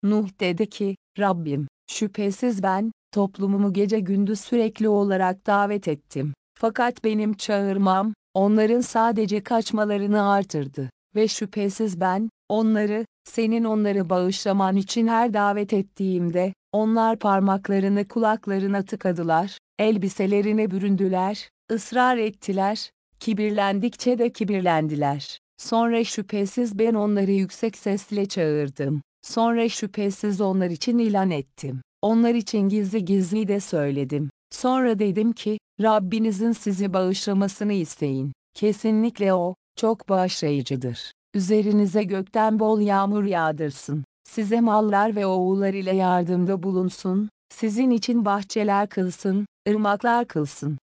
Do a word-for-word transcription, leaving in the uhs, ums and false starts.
Nuh dedi ki, Rabbim, şüphesiz ben, toplumumu gece gündüz sürekli olarak davet ettim. Fakat benim çağırmam, onların sadece kaçmalarını artırdı. Ve şüphesiz ben, onları, senin onları bağışlaman için her davet ettiğimde, onlar parmaklarını kulaklarına tıkadılar, elbiselerine büründüler, ısrar ettiler, kibirlendikçe de kibirlendiler. Sonra şüphesiz ben onları yüksek sesle çağırdım. Sonra şüphesiz onlar için ilan ettim. Onlar için gizli gizli de söyledim. Sonra dedim ki, Rabbinizin sizi bağışlamasını isteyin. Kesinlikle O, çok bağışlayıcıdır. Üzerinize gökten bol yağmur yağdırsın. Size mallar ve oğullar ile yardımda bulunsun. Sizin için bahçeler kılsın, ırmaklar kılsın.